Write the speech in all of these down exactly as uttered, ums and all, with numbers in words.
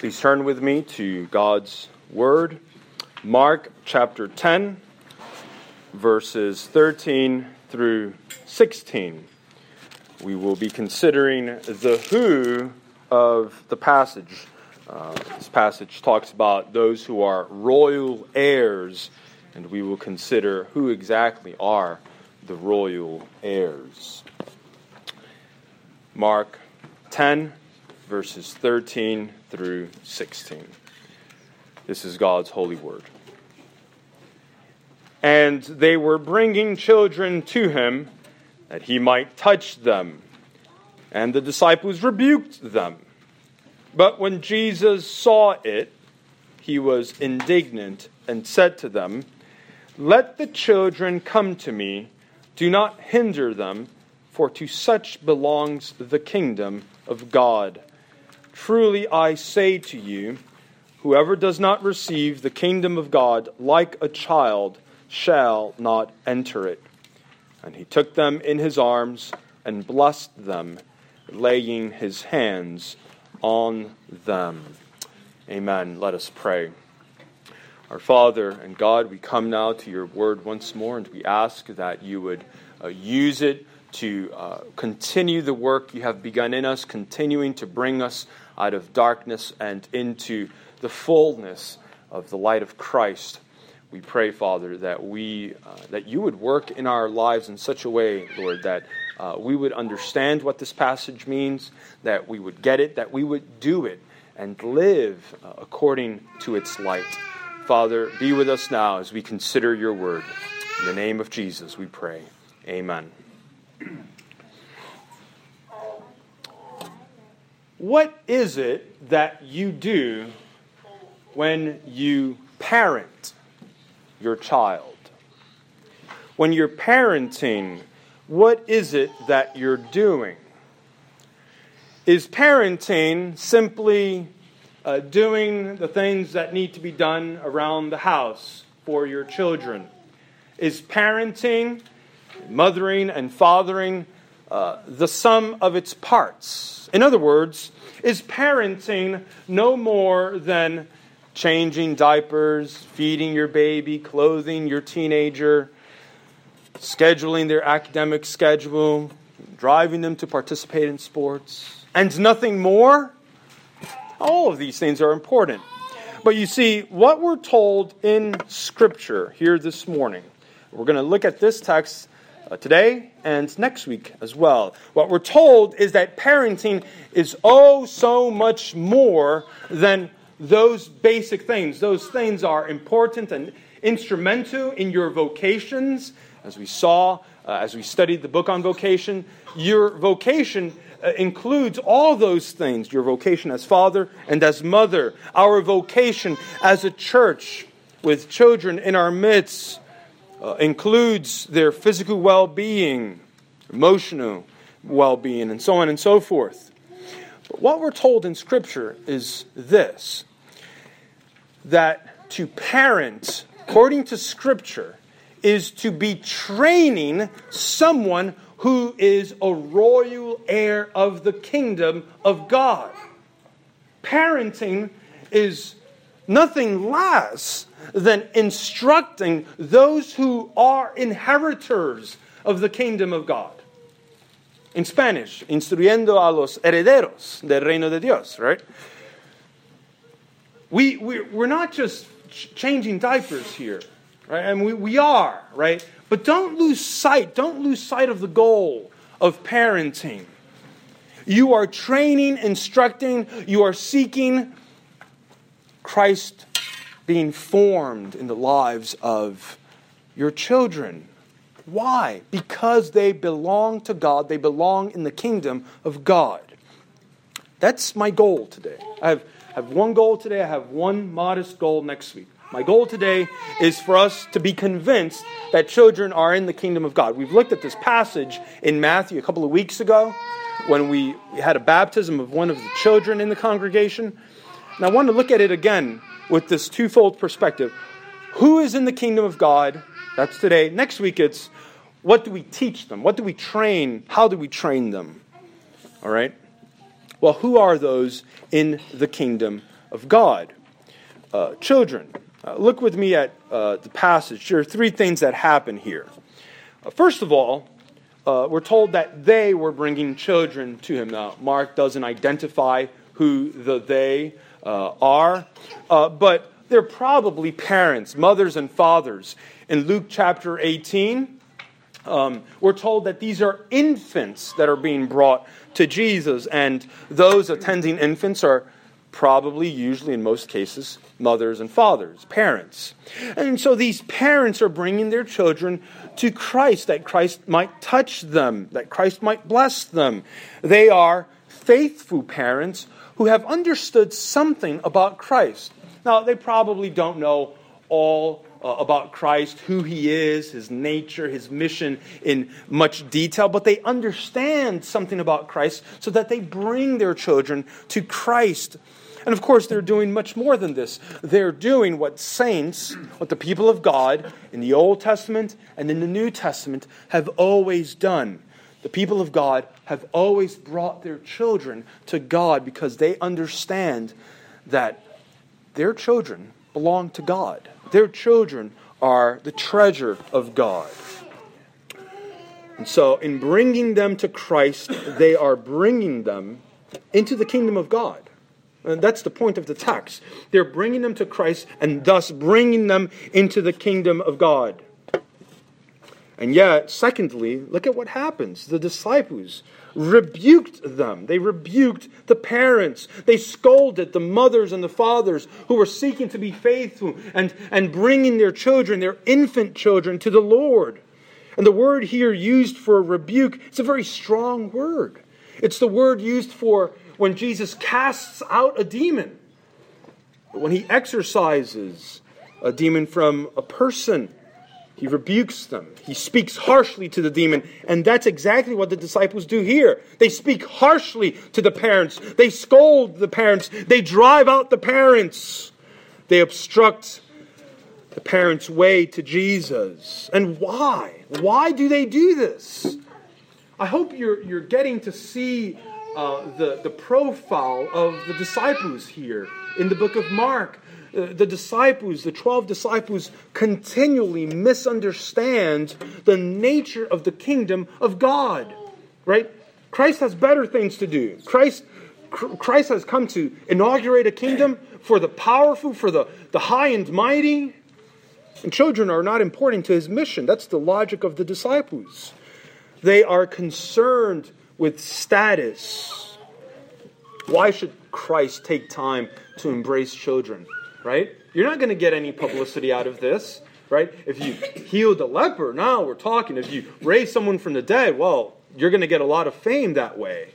Please turn with me to God's Word, Mark chapter ten, verses thirteen through sixteen. We will be considering the who of the passage. Uh, this passage talks about those who are royal heirs, and we will consider who exactly are the royal heirs. Mark ten, verses thirteen through sixteen. This is God's holy word. And they were bringing children to him, that he might touch them. And the disciples rebuked them. But when Jesus saw it, he was indignant and said to them, "Let the children come to me. Do not hinder them, for to such belongs the kingdom of God. Truly I say to you, whoever does not receive the kingdom of God like a child shall not enter it." And he took them in his arms and blessed them, laying his hands on them. Amen. Let us pray. Our Father and God, we come now to your word once more, and we ask that you would uh, use it to uh, continue the work you have begun in us, continuing to bring us out of darkness and into the fullness of the light of Christ. We pray, Father, that we uh, that you would work in our lives in such a way, Lord, that uh, we would understand what this passage means, that we would get it, that we would do it, and live uh, according to its light. Father, be with us now as we consider your word. In the name of Jesus, we pray. Amen. What is it that you do when you parent your child? When you're parenting, what is it that you're doing? Is parenting simply uh, doing the things that need to be done around the house for your children? Is parenting, mothering, and fathering uh, the sum of its parts? In other words, is parenting no more than changing diapers, feeding your baby, clothing your teenager, scheduling their academic schedule, driving them to participate in sports, and nothing more? All of these things are important. But you see, what we're told in Scripture here this morning, we're going to look at this text uh, today and next week as well. What we're told is that parenting is oh so much more than those basic things. Those things are important and instrumental in your vocations. As we saw, uh, as we studied the book on vocation, your vocation uh, includes all those things. Your vocation as father and as mother. Our vocation as a church with children in our midst uh, includes their physical well-being, emotional well-being, and so on and so forth. But what we're told in Scripture is this, that to parent, according to Scripture, is to be training someone who is a royal heir of the kingdom of God. Parenting is nothing less than instructing those who are inheritors of the kingdom of God. In Spanish, instruyendo a los herederos del reino de Dios, right? We, we, we're not just ch- changing diapers here, right? And we, we are, right? But don't lose sight, don't lose sight of the goal of parenting. You are training, instructing, you are seeking Christ being formed in the lives of your children. Why? Because they belong to God. They belong in the kingdom of God. That's my goal today. I have, I have one goal today. I have one modest goal next week. My goal today is for us to be convinced that children are in the kingdom of God. We've looked at this passage in Matthew a couple of weeks ago when we had a baptism of one of the children in the congregation. And I want to look at it again with this twofold perspective. Who is in the kingdom of God? That's today. Next week it's, what do we teach them? What do we train? How do we train them? All right? Well, who are those in the kingdom of God. Uh, children, uh, look with me at uh, the passage. There are three things that happen here. Uh, first of all, uh, we're told that they were bringing children to him. Now, Mark doesn't identify who the they uh, are, uh, but they're probably parents, mothers and fathers. In Luke chapter eighteen, um, we're told that these are infants that are being brought to Jesus, and those attending infants are probably, usually in most cases, mothers and fathers, parents. And so these parents are bringing their children to Christ, that Christ might touch them, that Christ might bless them. They are faithful parents who have understood something about Christ. Now, they probably don't know all uh, about Christ, who he is, his nature, his mission in much detail, but they understand something about Christ so that they bring their children to Christ. And of course, they're doing much more than this. They're doing what saints, what the people of God in the Old Testament and in the New Testament have always done. The people of God have always brought their children to God because they understand that their children belong to God. Their children are the treasure of God. And so in bringing them to Christ, they are bringing them into the kingdom of God. And that's the point of the text. They're bringing them to Christ and thus bringing them into the kingdom of God. And yet, secondly, look at what happens. The disciples rebuked them. They rebuked the parents. They scolded the mothers and the fathers who were seeking to be faithful and, and bringing their children, their infant children, to the Lord. And the word here used for rebuke, it's a very strong word. It's the word used for when Jesus casts out a demon. When he exorcises a demon from a person, he rebukes them. He speaks harshly to the demon. And that's exactly what the disciples do here. They speak harshly to the parents. They scold the parents. They drive out the parents. They obstruct the parents' way to Jesus. And why? Why do they do this? I hope you're, you're getting to see uh, the, the profile of the disciples here in the book of Mark. The disciples, the twelve disciples, continually misunderstand the nature of the kingdom of God. Right? Christ has better things to do. Christ, Christ has come to inaugurate a kingdom for the powerful, for the, the high and mighty. And children are not important to his mission. That's the logic of the disciples. They are concerned with status. Why should Christ take time to embrace children? Right? You're not going to get any publicity out of this, right? If you healed a leper, now we're talking. If you raise someone from the dead, well, you're going to get a lot of fame that way.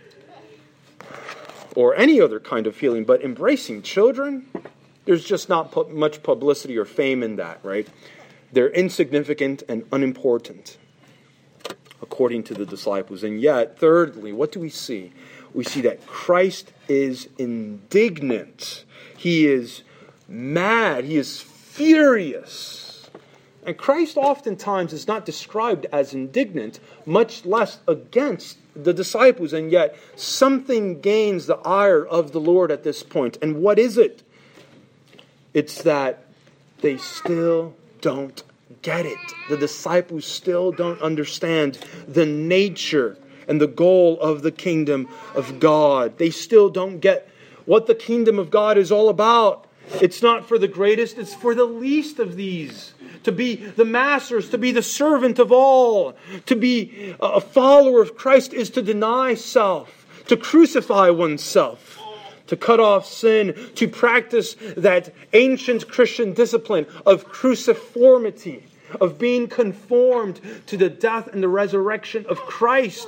Or any other kind of healing. But embracing children, there's just not pu- much publicity or fame in that, right? They're insignificant and unimportant, according to the disciples. And yet, thirdly, what do we see? We see that Christ is indignant. He is mad. He is furious. And Christ oftentimes is not described as indignant, much less against the disciples. And yet something gains the ire of the Lord at this point. And what is it? It's that they still don't get it. The disciples still don't understand the nature and the goal of the kingdom of God. They still don't get what the kingdom of God is all about. It's not for the greatest, it's for the least of these. To be the masters, to be the servant of all. To be a follower of Christ is to deny self, to crucify oneself, to cut off sin, to practice that ancient Christian discipline of cruciformity, of being conformed to the death and the resurrection of Christ.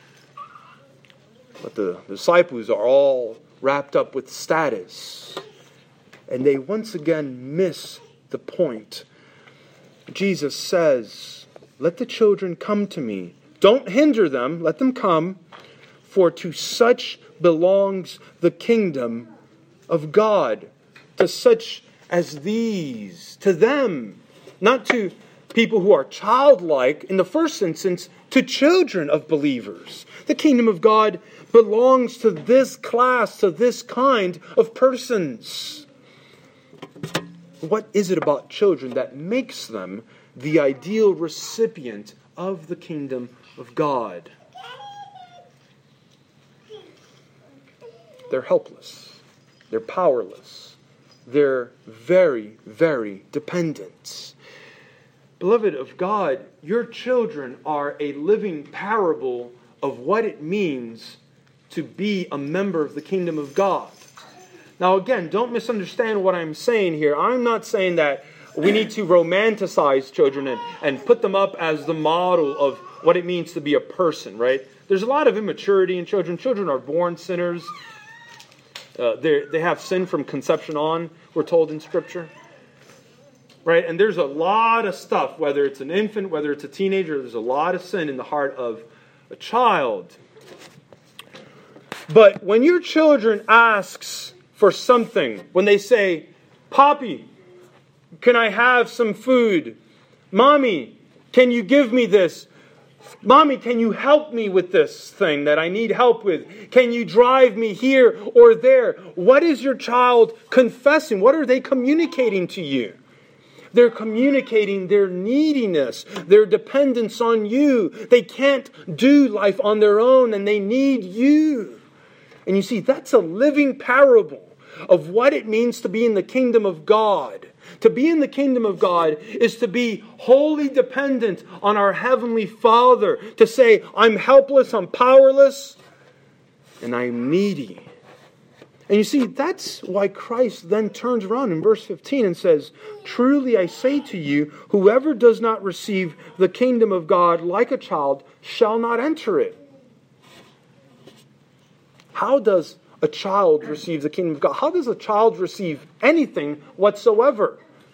But the disciples are all wrapped up with status. And they once again miss the point. Jesus says, "Let the children come to me. Don't hinder them. Let them come. For to such belongs the kingdom of God." To such as these. To them. Not to people who are childlike. In the first instance, to children of believers. The kingdom of God belongs to this class, to this kind of persons. What is it about children that makes them the ideal recipient of the kingdom of God? They're helpless. They're powerless. They're very, very dependent. Beloved of God, your children are a living parable of what it means to be a member of the kingdom of God. Now again, don't misunderstand what I'm saying here. I'm not saying that we need to romanticize children and, and put them up as the model of what it means to be a person, right? There's a lot of immaturity in children. Children are born sinners. Uh, they have sin from conception on, we're told in Scripture. Right? And there's a lot of stuff, whether it's an infant, whether it's a teenager, there's a lot of sin in the heart of a child. But when your children asks for something, when they say, Poppy, can I have some food? Mommy, can you give me this? Mommy, can you help me with this thing that I need help with? Can you drive me here or there? What is your child confessing? What are they communicating to you? They're communicating their neediness, their dependence on you. They can't do life on their own and they need you. And you see, that's a living parable of what it means to be in the kingdom of God. To be in the kingdom of God is to be wholly dependent on our Heavenly Father. To say, I'm helpless, I'm powerless, and I'm needy. And you see, that's why Christ then turns around in verse fifteen and says, Truly I say to you, whoever does not receive the kingdom of God like a child shall not enter it. How does a child receive the kingdom of God? How does a child receive anything whatsoever?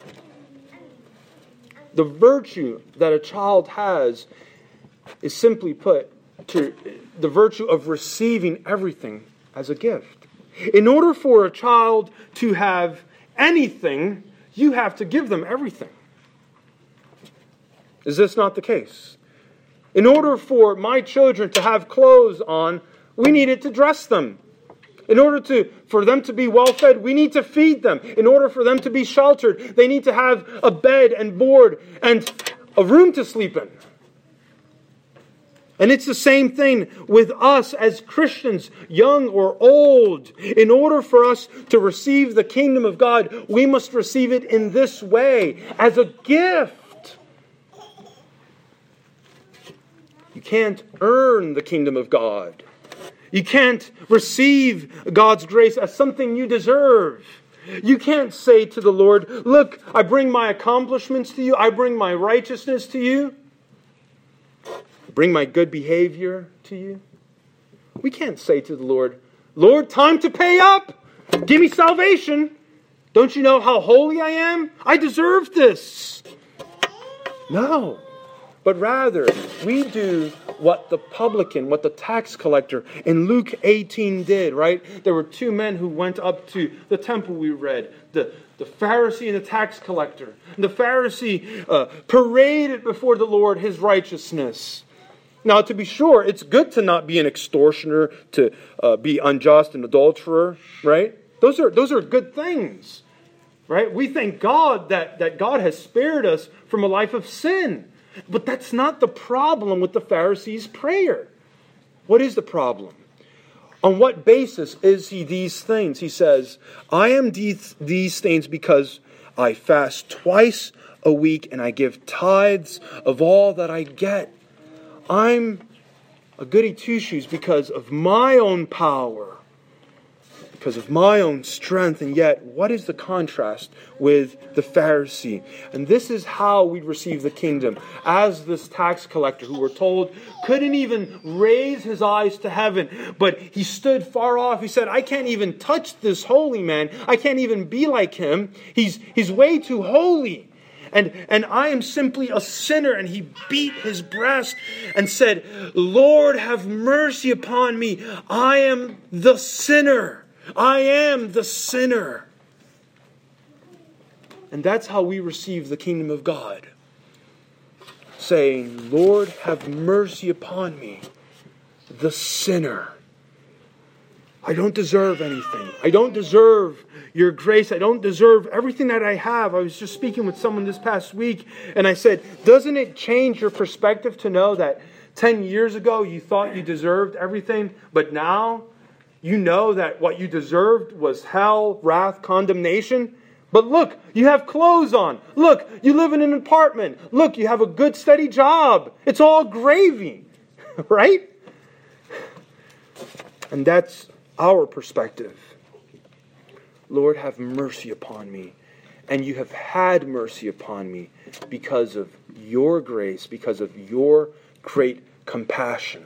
The virtue that a child has is simply put to the virtue of receiving everything as a gift. In order for a child to have anything, you have to give them everything. Is this not the case? In order for my children to have clothes on, we needed to dress them. In order to, for them to be well fed, we need to feed them. In order for them to be sheltered, they need to have a bed and board and a room to sleep in. And it's the same thing with us as Christians, young or old. In order for us to receive the kingdom of God, we must receive it in this way, as a gift. You can't earn the kingdom of God. You can't receive God's grace as something you deserve. You can't say to the Lord, look, I bring my accomplishments to you. I bring my righteousness to you. I bring my good behavior to you. We can't say to the Lord, Lord, time to pay up. Give me salvation. Don't you know how holy I am? I deserve this. No. But rather, we do what the publican, what the tax collector in Luke eighteen did, right? There were two men who went up to the temple, we read. The, the Pharisee and the tax collector. And the Pharisee uh, paraded before the Lord his righteousness. Now, to be sure, it's good to not be an extortioner, to uh, be unjust, an adulterer, right? Those are, those are good things, right? We thank God that, that God has spared us from a life of sin. But that's not the problem with the Pharisee's prayer. What is the problem? On what basis is he these things? He says, I am these, these things because I fast twice a week and I give tithes of all that I get. I'm a goody two-shoes because of my own power, because of my own strength. And yet, what is the contrast with the Pharisee? And this is how we receive the kingdom. As this tax collector, who we're told couldn't even raise his eyes to heaven, but he stood far off. He said, I can't even touch this holy man. I can't even be like him. He's, he's way too holy. And, and I am simply a sinner. And he beat his breast and said, Lord, have mercy upon me. I am the sinner. I am the sinner. And that's how we receive the kingdom of God. Saying, Lord, have mercy upon me, the sinner. I don't deserve anything. I don't deserve your grace. I don't deserve everything that I have. I was just speaking with someone this past week, and I said, doesn't it change your perspective to know that ten years ago you thought you deserved everything, but now you know that what you deserved was hell, wrath, condemnation? But look, you have clothes on. Look, you live in an apartment. Look, you have a good, steady job. It's all gravy, right? And that's our perspective. Lord, have mercy upon me. And you have had mercy upon me because of your grace, because of your great compassion.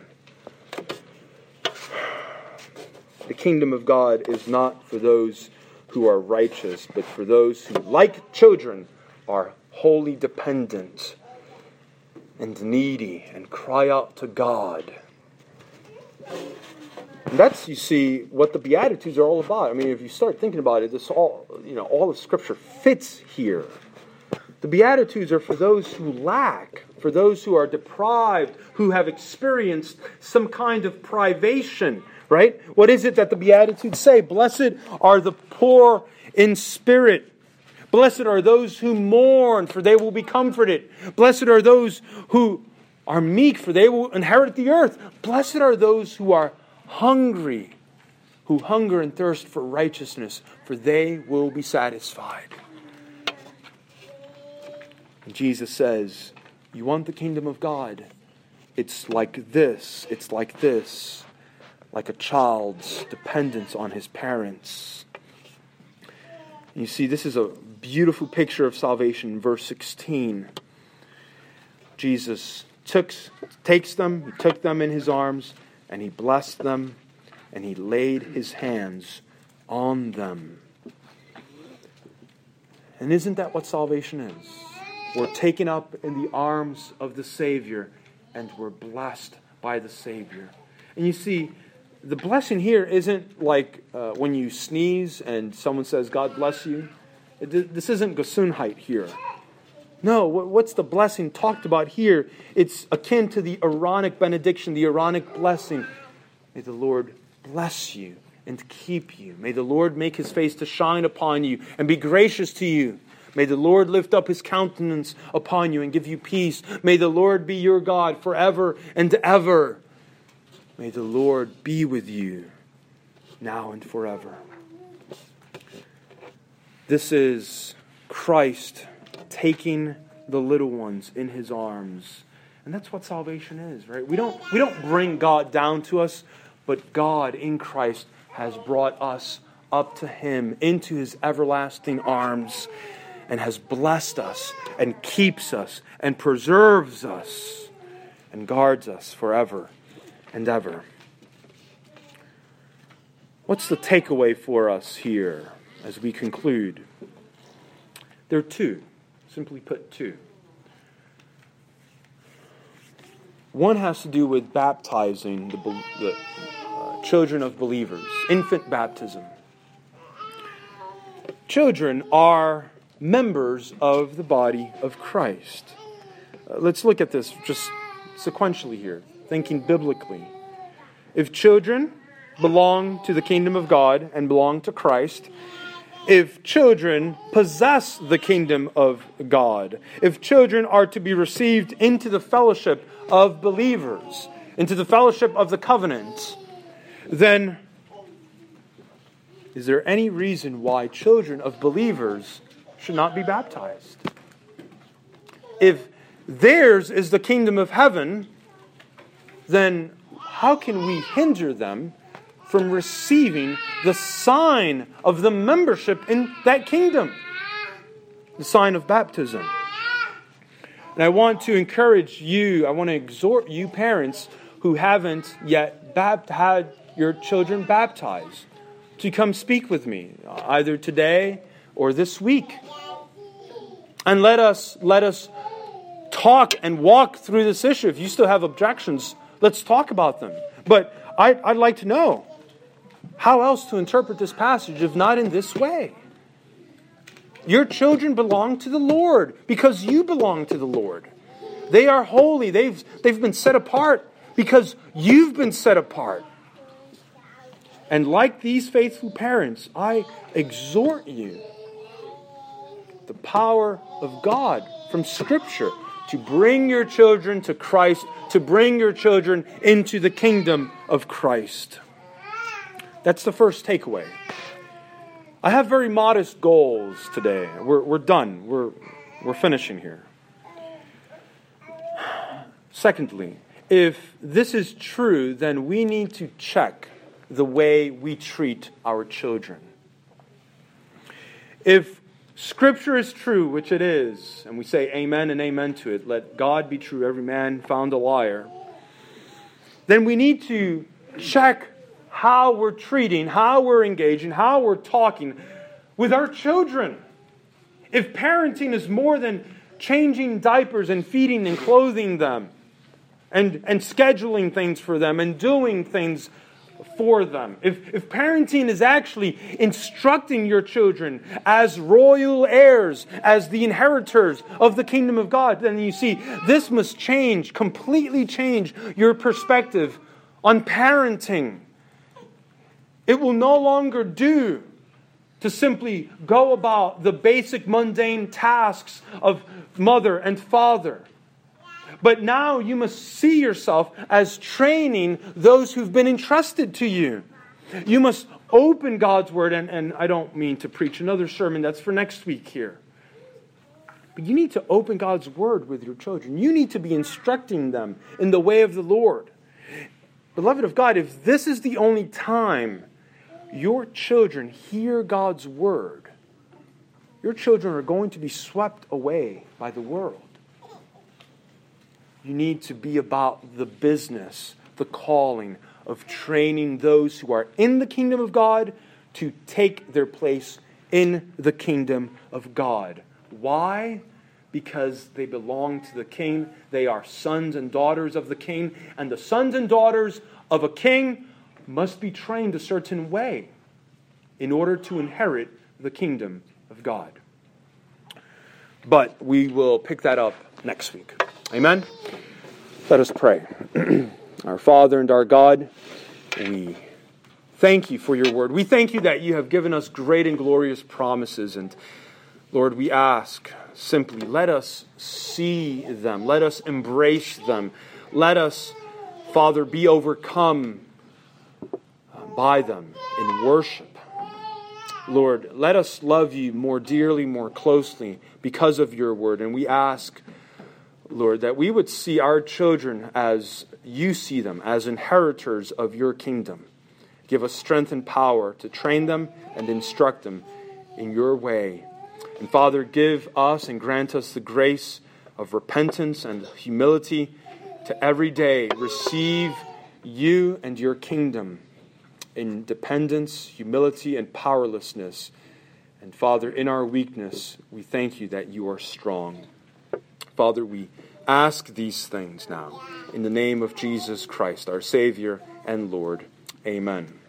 The kingdom of God is not for those who are righteous, but for those who, like children, are wholly dependent and needy and cry out to God. And that's, you see, what the Beatitudes are all about. I mean, if you start thinking about it, this all, you know, all of Scripture fits here. The Beatitudes are for those who lack, for those who are deprived, who have experienced some kind of privation, right? What is it that the Beatitudes say? Blessed are the poor in spirit. Blessed are those who mourn, for they will be comforted. Blessed are those who are meek, for they will inherit the earth. Blessed are those who are hungry, who hunger and thirst for righteousness, for they will be satisfied. And Jesus says, you want the kingdom of God? It's like this. It's like this. Like a child's dependence on his parents. You see, this is a beautiful picture of salvation in verse sixteen. Jesus took, takes them, he took them in his arms, and he blessed them, and he laid his hands on them. And isn't that what salvation is? We're taken up in the arms of the Savior, and we're blessed by the Savior. And you see, the blessing here isn't like uh, when you sneeze and someone says, God bless you. This isn't Gesundheit here. No, what's the blessing talked about here? It's akin to the Aaronic benediction, the Aaronic blessing. May the Lord bless you and keep you. May the Lord make his face to shine upon you and be gracious to you. May the Lord lift up his countenance upon you and give you peace. May the Lord be your God forever and ever. May the Lord be with you now and forever. This is Christ taking the little ones in his arms. And that's what salvation is, right? We don't, we don't bring God down to us, but God in Christ has brought us up to him into his everlasting arms and has blessed us and keeps us and preserves us and guards us forever and ever. What's the takeaway for us here as we conclude? There are two. Simply put, two. One has to do with baptizing the, the uh, children of believers, infant baptism. Children are members of the body of Christ. Uh, let's look at this just sequentially here, thinking biblically. If children belong to the kingdom of God and belong to Christ, if children possess the kingdom of God, if children are to be received into the fellowship of believers, into the fellowship of the covenant, then is there any reason why children of believers should not be baptized? If theirs is the kingdom of heaven, then how can we hinder them from receiving the sign of the membership in that kingdom? The sign of baptism. And I want to encourage you, I want to exhort you parents who haven't yet bapt- had your children baptized to come speak with me, either today or this week. And let us, let us talk and walk through this issue. If you still have objections, let's talk about them. But I, I'd like to know, how else to interpret this passage if not in this way? Your children belong to the Lord because you belong to the Lord. They are holy. They've, they've been set apart because you've been set apart. And like these faithful parents, I exhort you, the power of God from Scripture, to bring your children to Christ, to bring your children into the kingdom of Christ. That's the first takeaway. I have very modest goals today. We're, we're done. We're, we're finishing here. Secondly, if this is true, then we need to check the way we treat our children. If Scripture is true, which it is, and we say amen and amen to it, let God be true, every man found a liar, then we need to check how we're treating, how we're engaging, how we're talking with our children. If parenting is more than changing diapers and feeding and clothing them, and, and scheduling things for them and doing things for them. If, if parenting is actually instructing your children as royal heirs, as the inheritors of the kingdom of God, then you see, this must change, completely change your perspective on parenting. It will no longer do to simply go about the basic mundane tasks of mother and father. But now you must see yourself as training those who've been entrusted to you. You must open God's Word, and, and I don't mean to preach another sermon, that's for next week here. But you need to open God's Word with your children. You need to be instructing them in the way of the Lord. Beloved of God, if this is the only time your children hear God's Word, your children are going to be swept away by the world. You need to be about the business, the calling of training those who are in the kingdom of God to take their place in the kingdom of God. Why? Because they belong to the king. They are sons and daughters of the king. And the sons and daughters of a king must be trained a certain way in order to inherit the kingdom of God. But we will pick that up next week. Amen? Let us pray. Our Father and our God, we thank you for your word. We thank you that you have given us great and glorious promises. And Lord, we ask simply, let us see them. Let us embrace them. Let us, Father, be overcome by them in worship. Lord, let us love you more dearly, more closely because of your word. And we ask, Lord, that we would see our children as you see them, as inheritors of your kingdom. Give us strength and power to train them and instruct them in your way. And Father, give us and grant us the grace of repentance and humility to every day receive you and your kingdom in dependence, humility, and powerlessness. And Father, in our weakness, we thank you that you are strong. Father, we ask these things now in the name of Jesus Christ, our Savior and Lord. Amen.